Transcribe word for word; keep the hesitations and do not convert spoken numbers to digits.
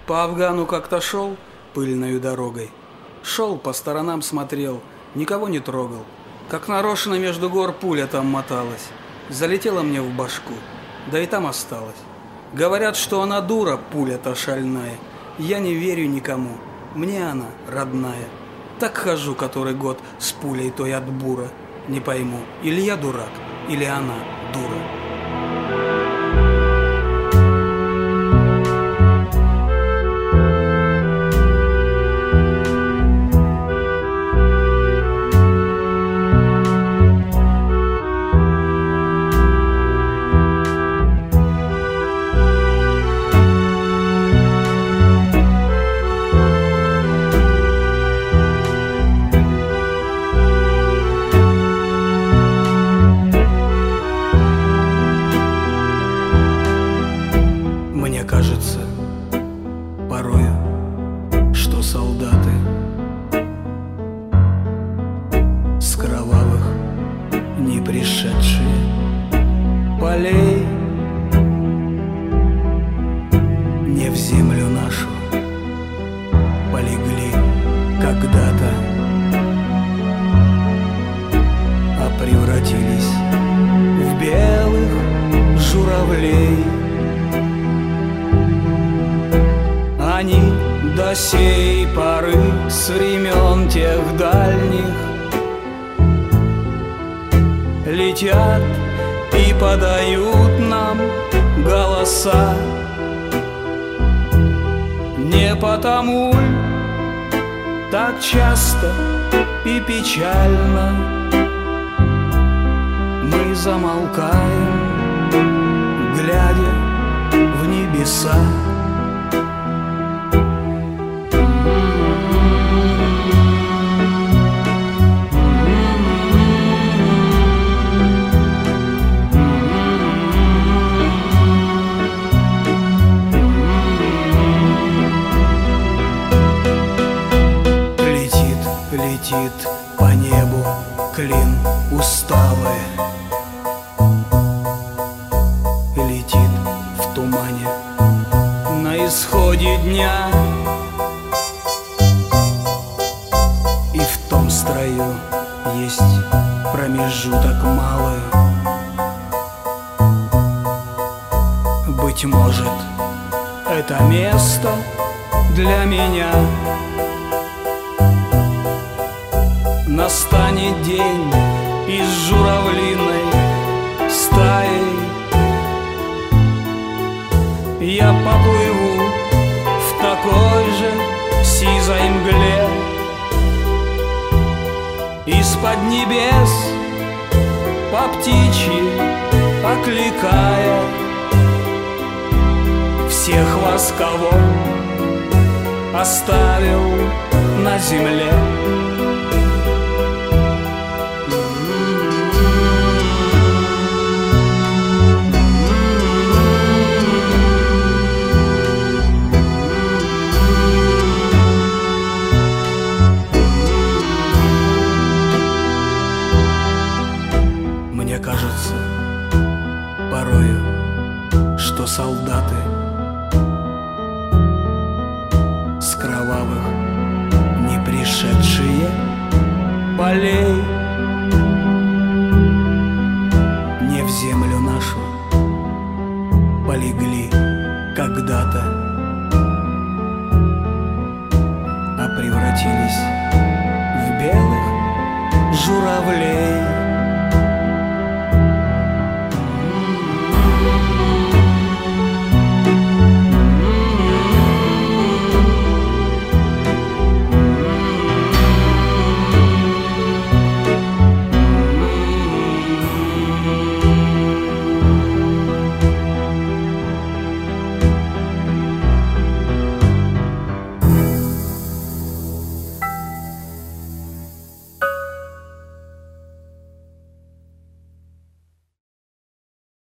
По Афгану как-то шел пыльною дорогой. Шел, по сторонам смотрел, никого не трогал. Как нарочно между гор пуля там моталась. Залетела мне в башку, да и там осталась. Говорят, что она дура, пуля-то шальная. Я не верю никому, мне она родная. Так хожу который год с пулей той от бура. Не пойму, или я дурак, или она дура. Мне кажется порою, что солдаты с кровавых не пришедшие полей не в землю нашу полегли когда-то, а превратились в белых журавлей. Они до сей поры с времен тех дальних летят и подают нам голоса. Не потому ль так часто и печально мы замолкаем, глядя в небеса? Летит по небу клин усталый, летит в тумане на исходе дня, и в том строю есть промежуток малый. Быть может, это место для меня. Настанет день из журавлиной стаи, я поплыву в такой же сизой мгле, из-под небес по птичьи окликая всех вас, кого оставил на земле. Мне кажется порою, что солдаты с кровавых не пришедшие полей не в землю нашу полегли когда-то, а превратились в белых журавлей.